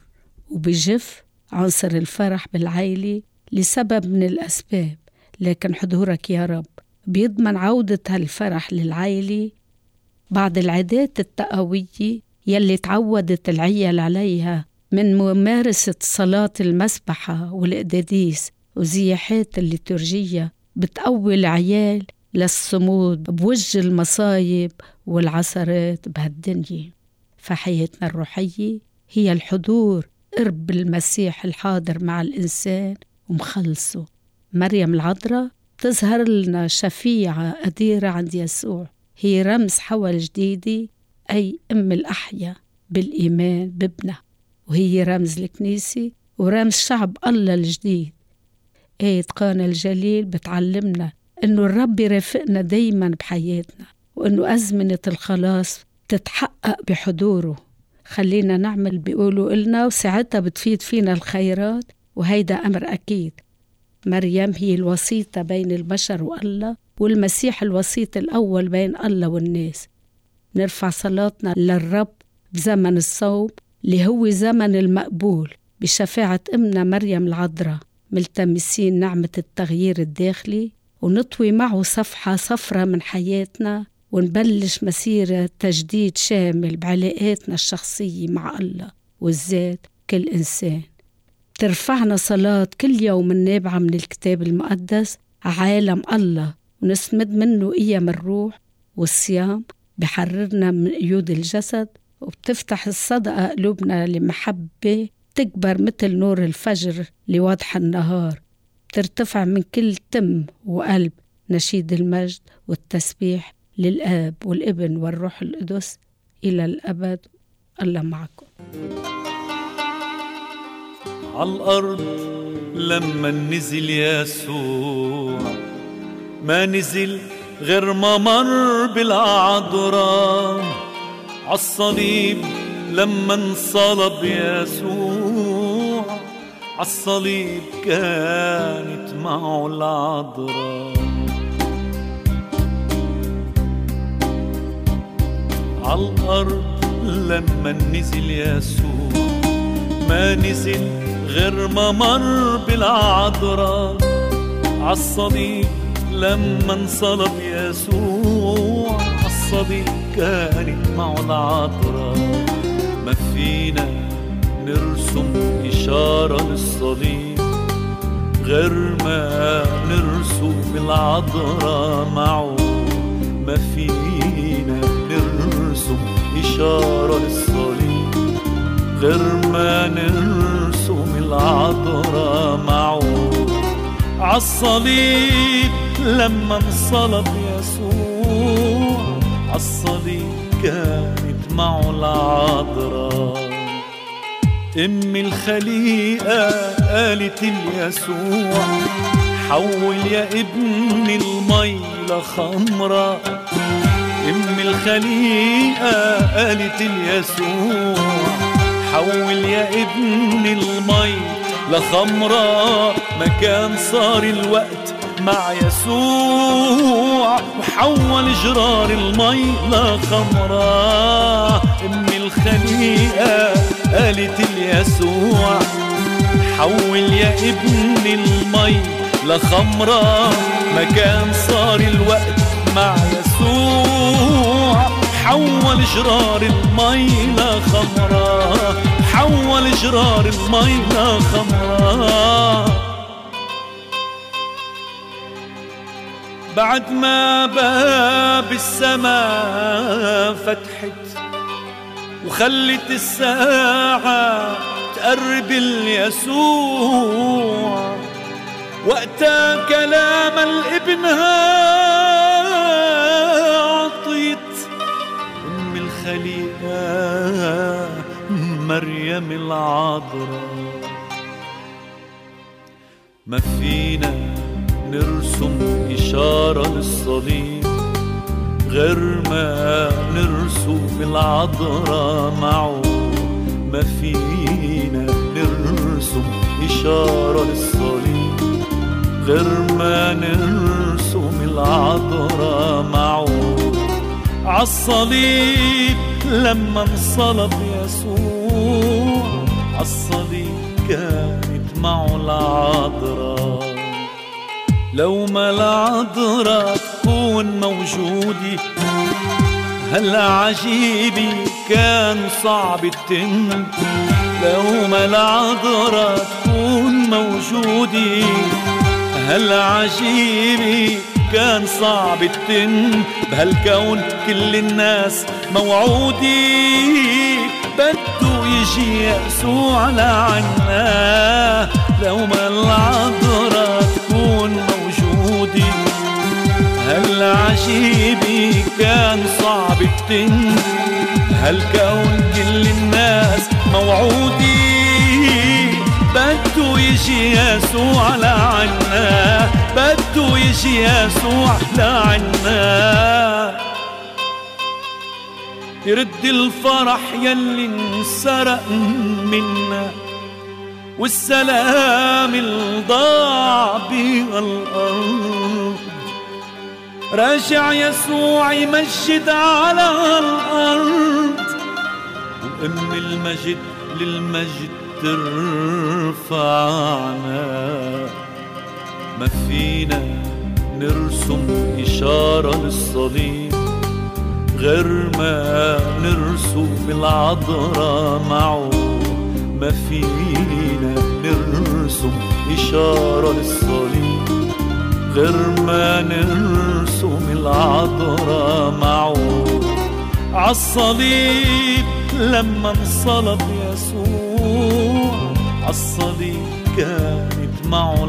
وبيجف عنصر الفرح بالعيلة لسبب من الأسباب، لكن حضورك يا رب بيضمن عودة هالفرح للعيلة. بعض العادات التقوية يلي تعودت العيال عليها من ممارسة صلاة المسبحة والإقداديس وزياحات الليتورجية بتقوي العيال للصمود بوجه المصايب والعثرات بهالدنيا. فحياتنا الروحية هي الحضور قرب المسيح الحاضر مع الإنسان ومخلصه. مريم العذراء تظهر لنا شفيعة قديرة عند يسوع، هي رمز حول جديدة، أي أم الأحياء بالإيمان بابنها، وهي رمز الكنيسة ورمز شعب الله الجديد. آية قانا الجليل بتعلمنا إنه الرب يرافقنا دايما بحياتنا، وإنه أزمنة الخلاص تتحقق بحضوره. خلينا نعمل بيقولوا إلنا وساعتها بتفيد فينا الخيرات، وهيدا أمر أكيد. مريم هي الوسيطة بين البشر والله، والمسيح الوسيط الأول بين الله والناس. نرفع صلاتنا للرب بزمن الصوم اللي هو زمن المقبول بشفاعة أمنا مريم العذراء، ملتمسين نعمة التغيير الداخلي، ونطوي معه صفحة صفرة من حياتنا، ونبلش مسيرة تجديد شامل بعلاقاتنا الشخصية مع الله والذات كل إنسان. ترفعنا صلاة كل يوم النابعة من الكتاب المقدس عالم الله، ونسمد منه قيم الروح. والصيام بحررنا من قيود الجسد، وبتفتح الصدقة قلوبنا لمحبة تكبر مثل نور الفجر لوضح النهار. ترتفع من كل تم وقلب نشيد المجد والتسبيح للآب والابن والروح القدس إلى الأبد. الله معكم. عالأرض لما نزل يسوع ما نزل غير ما مر بالعذراء. عالصليب لما انصلب يسوع عالصليب كانت معه العذراء. عالأرض لما نزل يسوع ما نزل غير ما مر بالعذراء. عالصليب لما انصلب يسوع عالصليب كانت معه العذراء. ما فينا نرسم إشارة للصليب غير ما نرسم العذراء معه. ما فينا نرسم إشارة للصليب غير ما نرسم العذراء معه. عالصليب لما انصلب يسوع عالصليب كانت معه العذراء. أم الخليقة قالت ليسوع حول يا ابن المي لخمرة. أم الخليقة قالت ليسوع حول يا ابن المي لخمرة. مكان صار الوقت مع يسوع وحول جرار المي لخمرة. أم الخليقة قالت ليسوع حول يا ابن المي لخمرة. مكان صار الوقت مع يسوع حول جرار المي لخمرة. حول جرار المي لخمرة. بعد ما باب السماء فتحت وخلت الساعة تقرب اليسوع. وقتها كلام الابن عطيت أم الخليقة مريم العذراء. ما فينا نرسم إشارة للصليب غير ما نرسم العذراء معه. ما ما فينا نرسم إشارة للصليب غير ما نرسم العذراء معه عالصليب. لما انصلب يسوع عالصليب كانت معه العذراء. لو ما العذراء تكون موجودة هلا عجيبي كان صعب التم. لو ما العذراء تكون موجودة هلا عجيبي كان صعب التم. بهالكون كل الناس موعودي بده يجي يسوع لعنا. لو ما العذراء تكون موجودة هلا عجيبي كان صعب التم. هالكون كل الناس موعودي بده يجي يسوع لعنا. بده يجي يسوع لعنا يرد الفرح يلي انسرق منا والسلام الضاع بالأرض. راجع يسوع يمجد على الأرض وأم المجد للمجد ترفعنا. ما فينا نرسم إشارة للصليب غير ما نرسم العذراء معه. ما فينا نرسم إشارة للصليب غير ما نرسم العذراء معه عالصليب. لما انصلب يسوع عالصليب كانت معه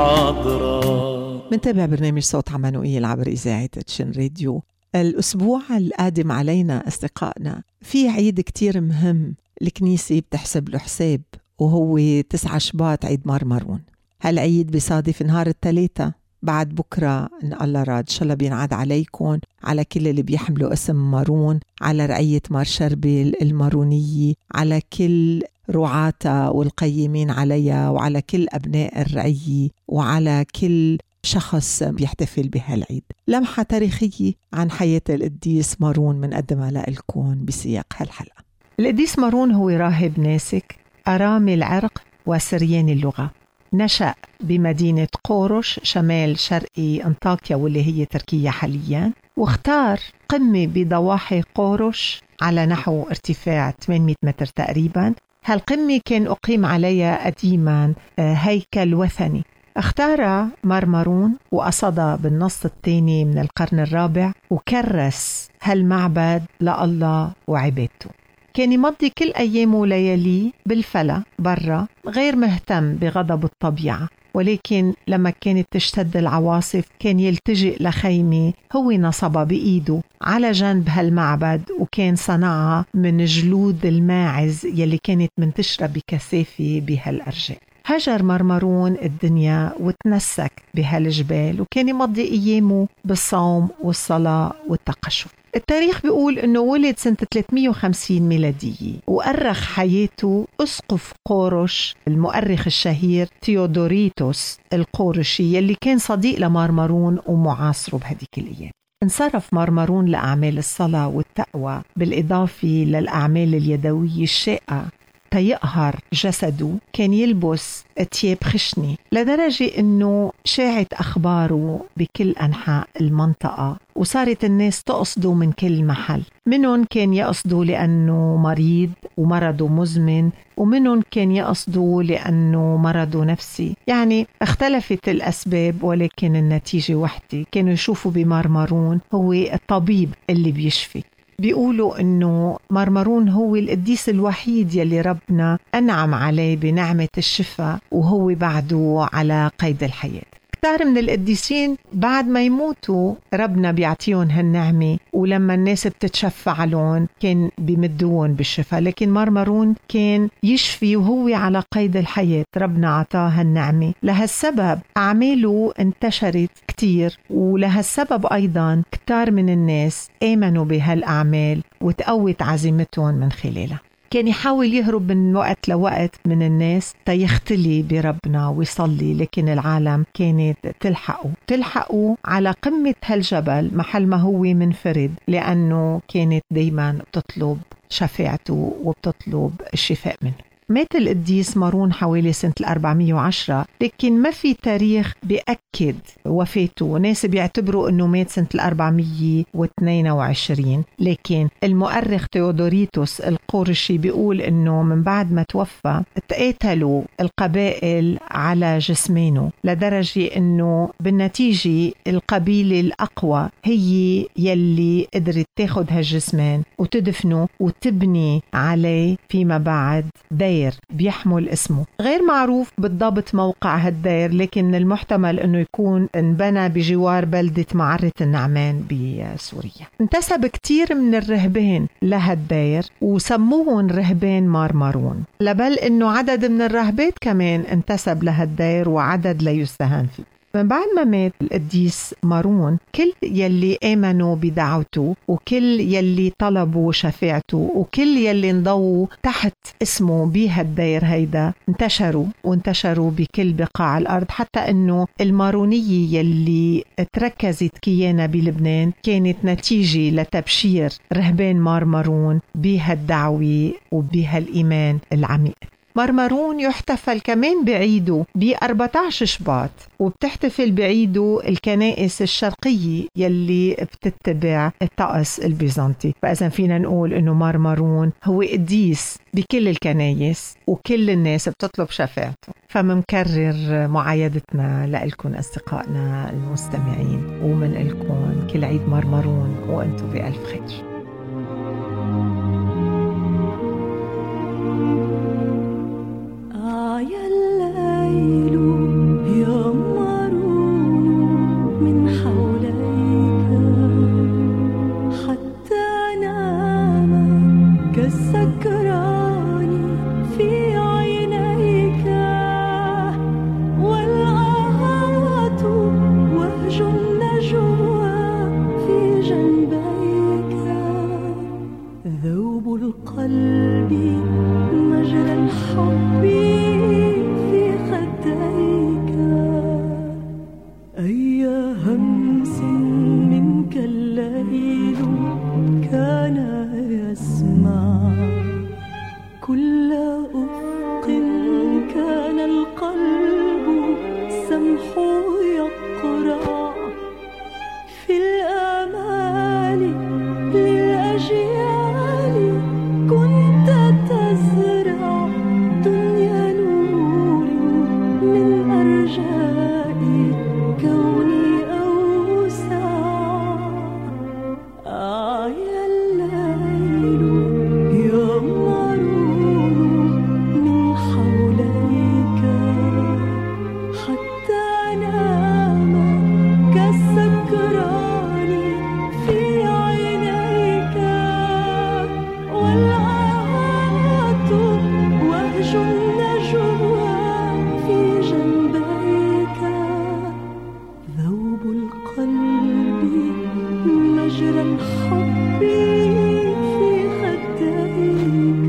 العذراء. منتابع برنامج صوت عمانوئيل عبر إذاعة تشن راديو. الأسبوع القادم علينا أصدقائنا في عيد كتير مهم الكنيسة بتحسب له حساب وهو 9 شباط عيد مرمرون. هالعيد بيصادف نهار الثلاثة بعد بكرة إن الله راد. إن شاء الله بينعاد عليكم على كل اللي بيحملوا اسم مارون، على رعية مار شربل المارونية، على كل رعاتها والقيمين عليها، وعلى كل أبناء الرعية، وعلى كل شخص بيحتفل بهالعيد. لمحة تاريخية عن حياة القديس مارون منقدمها لكم بسياق هالحلقة. القديس مارون هو راهب ناسك أرامي العرق وسريان اللغة. نشأ بمدينة قورش شمال شرقي أنطاكيا واللي هي تركيا حاليا، واختار قمة بضواحي قورش على نحو ارتفاع 800 متر تقريبا. هالقمة كان أقيم عليها قديما هيكل وثني. اختار مارون وقصدها بالنص الثاني من القرن الرابع وكرس هالمعبد لله وعبادته. كان يمضي كل أيامه ولياليه بالفلا برا غير مهتم بغضب الطبيعة، ولكن لما كانت تشتد العواصف كان يلتجئ لخيمة هو نصبها بإيده على جنب هالمعبد، وكان صنعها من جلود الماعز يلي كانت منتشرة بكثافة بهالأرجاء. هجر مارون الدنيا وتنسك بهالجبال، وكان يمضي أيامه بالصوم والصلاة والتقشف. التاريخ بيقول أنه ولد سنة 350 ميلادية، وأرخ حياته أسقف قورش المؤرخ الشهير تيودوريتوس القورشي يلي كان صديق لمارون ومعاصره بهديك الأيام. انصرف مارون لأعمال الصلاة والتقوى بالإضافة للأعمال اليدوية الشاقة تيقهر جسده. كان يلبس تياب خشني لدرجة أنه شاعت أخباره بكل أنحاء المنطقة، وصارت الناس تقصده من كل محل. منهم كان يقصده لأنه مريض ومرضه مزمن، ومنهم كان يقصده لأنه مرضه نفسي. يعني اختلفت الأسباب ولكن النتيجة وحدة، كانوا يشوفوا بمارون هو الطبيب اللي بيشفي. بيقولوا أنه مارون هو القديس الوحيد يلي ربنا أنعم عليه بنعمة الشفاء وهو بعده على قيد الحياة. كتار من القديسين بعد ما يموتوا ربنا بيعطيهم هالنعمة، ولما الناس بتتشفع لهم كان بيمدوهم بالشفاء، لكن مارون كان يشفي وهو على قيد الحياة. ربنا عطاه هالنعمة، لهالسبب أعماله انتشرت كتير، ولهالسبب أيضا كتار من الناس آمنوا بهالأعمال وتقوت عزيمتهم من خلالها. كان يحاول يهرب من وقت لوقت من الناس تيختلي بربنا ويصلي، لكن العالم كانت تلحقه على قمة هالجبل محل ما هو منفرد، لأنه كانت دايما بتطلب شفاعته وبتطلب الشفاء منه. مات القديس مارون حوالي سنة 410، لكن ما في تاريخ بيأكد وفاته. ناس بيعتبروا أنه مات سنة 422، لكن المؤرخ تيودوريتوس القرشي بيقول أنه من بعد ما توفى تقاتلوا القبائل على جسمانه، لدرجة أنه بالنتيجة القبيلة الأقوى هي يلي قدرت تاخد هالجسمان وتدفنه وتبني عليه فيما بعد دير بيحمل اسمه. غير معروف بالضبط موقع هالدير، لكن المحتمل انه يكون انبنى بجوار بلدة معرة النعمان بسوريا. انتسب كتير من الرهبان لهالدير وسموهم رهبان مارمارون، لبل انه عدد من الرهبات كمان انتسب لهالدير وعدد لا يستهان فيه. من بعد ما مات القديس مارون، كل يلي آمنوا بدعوته وكل يلي طلبوا شفاعته وكل يلي انضووا تحت اسمه بهالدير هيدا انتشروا بكل بقاع الأرض، حتى أنه المارونية يلي تركزت كيانا بلبنان كانت نتيجة لتبشير رهبان مارمارون بهالدعوة وبهالإيمان العميق. مارمارون يحتفل كمان بعيده ب14 شباط، وبتحتفل بعيده الكنائس الشرقية يلي بتتبع الطقس البيزنطي. فإذا فينا نقول إنه مارمارون هو قديس بكل الكنائس وكل الناس بتطلب شفاعته. فمنكرر معايدتنا لكم أصدقائنا المستمعين، ومن لكم كل عيد مارمارون وأنتم بألف خير. يا الليل يا مارون من حوليك حتى نام كالسكران في عينيك، والآهات وهج النجوى في جنبيك، ذوب القلب مجرى الحب في خديك، أي همس منك الليل كان يسمع، كل أفق كان القلب سمح يقرع، في الآمال للأجيال كنت تزرع دنيا نور من أرجاء كوني أوسع. يا الليل يا مارون من حوليك حتى نام كالسكران في عينيك، والآهات وهج النجوى في جنبيك، ذوب القلب مجرى الحب في خديك،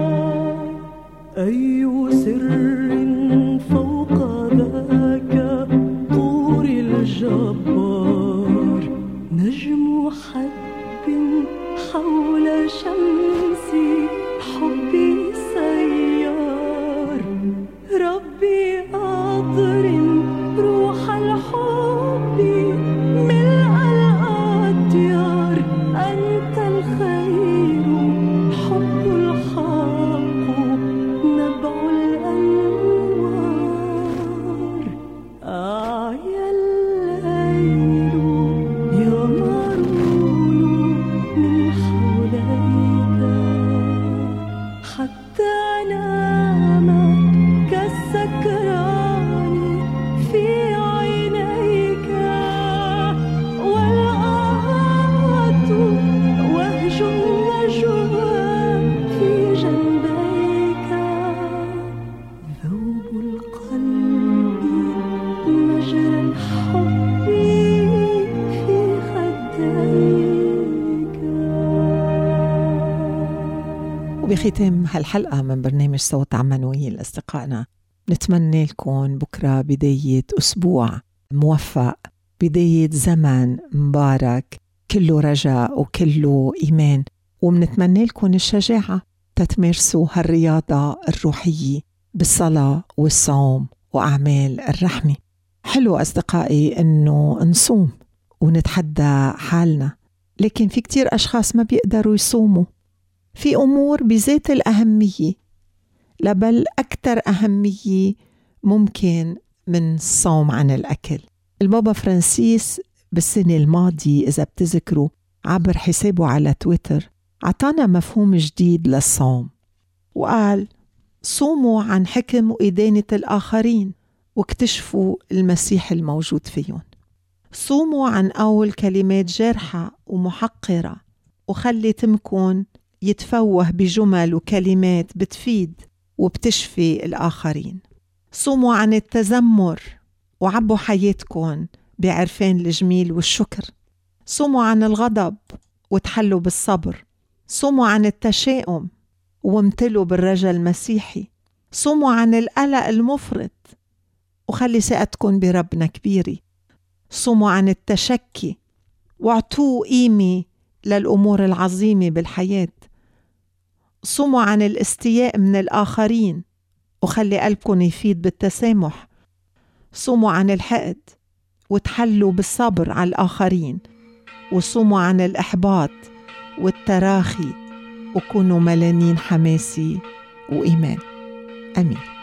أي سر فوق ذاك طور الجبار، نجم حب حول شمس حبي سيار، ربي أضرم روح الحب ملء الأديار، أنت الخير حب الحق نبع الأنوار. يا الليل يا مارون من حوليك حتى نام كالسكران بختام هالحلقة من برنامج صوت عمانويل أصدقائنا، نتمنى لكم بكرة بداية أسبوع موفق، بداية زمن مبارك كله رجاء وكله إيمان، ومنتمنى لكم الشجاعة تتمارسوا هالرياضة الروحية بالصلاة والصوم وأعمال الرحمة. حلو أصدقائي إنه نصوم ونتحدى حالنا، لكن في كتير أشخاص ما بيقدروا يصوموا في أمور بذات الأهمية، بل أكثر أهمية ممكن من الصوم عن الأكل. البابا فرانسيس بالسنة الماضية إذا بتذكروا عبر حسابه على تويتر عطانا مفهوم جديد للصوم، وقال صوموا عن حكم وإدانة الآخرين واكتشفوا المسيح الموجود فيهم. صوموا عن قول كلمات جارحة ومحقرة وخلي تمكن يتفوه بجمل وكلمات بتفيد وبتشفي الآخرين. صوموا عن التذمر وعبوا حياتكم بعرفان الجميل والشكر. صوموا عن الغضب وتحلوا بالصبر. صوموا عن التشاؤم وامتلوا بالرجا المسيحي. صوموا عن القلق المفرط وخلي ثقتكم بربنا كبيرة. صوموا عن التشكي واعطوه قيمة للأمور العظيمة بالحياة. صوموا عن الاستياء من الآخرين وخلي قلبكم يفيد بالتسامح. صوموا عن الحقد وتحلوا بالصبر على الآخرين. وصوموا عن الإحباط والتراخي وكونوا ملانين حماسي وإيمان. آمين.